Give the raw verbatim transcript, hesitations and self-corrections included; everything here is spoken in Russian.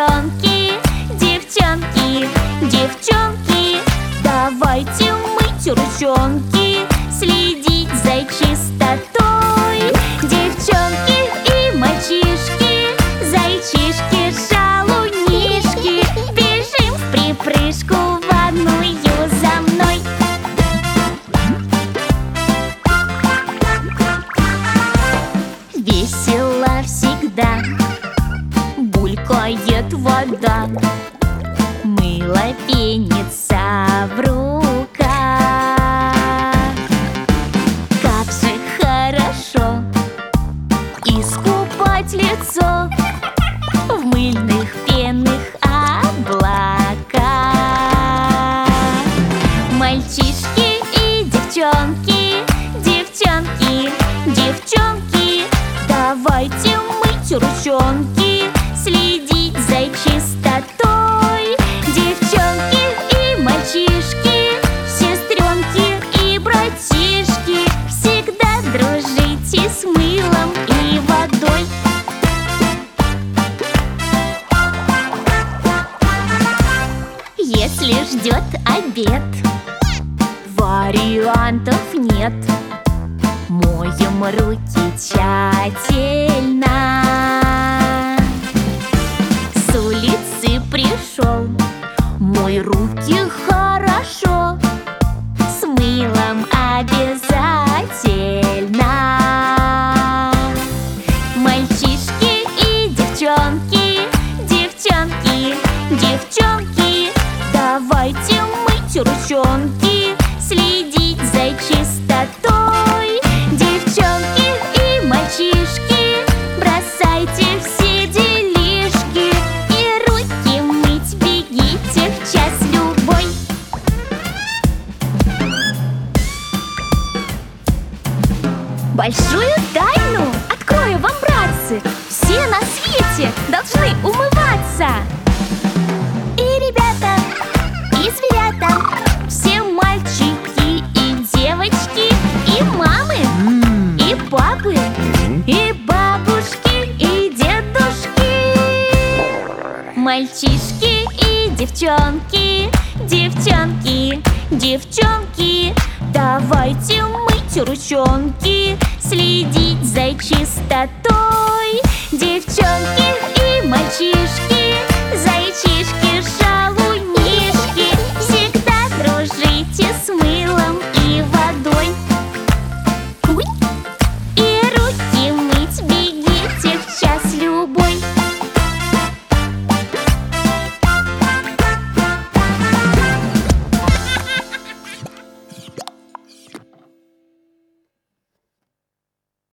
девчонки, девчонки, девчонки, давайте мыть ручонки, следить за чистотой. Девчонки и мальчишки, зайчишки, шалунишки, бежим в припрыжку в ванную за мной. Весело всегда булькает вода, мыло пенится в руках. Как же хорошо искупать лицо в мыльных пенных облаках. Мальчишки и девчонки, девчонки, девчонки, давайте мыть ручонки, следить за чистотой. Девчонки и мальчишки, сестренки и братишки, всегда дружите с мылом и водой. Если ждет обед, вариантов нет. Моем руки тщательно. С улицы пришел, мой руки хорошо, с мылом обязательно. Мальчишки и девчонки, девчонки, девчонки, давайте мыть ручонки, следить за чистотой. Девчонки и мальчишки, бросайте все делишки и руки мыть бегите в час любой. Большую тайну открою вам, братцы: все на свете должны умываться. И ребята, и зверята, все мальчики и девочки, и мамы, и папы, и бабушки, и дедушки. Мальчишки и девчонки, девчонки, девчонки, давайте мыть ручонки, следить за чистотой. Девчонки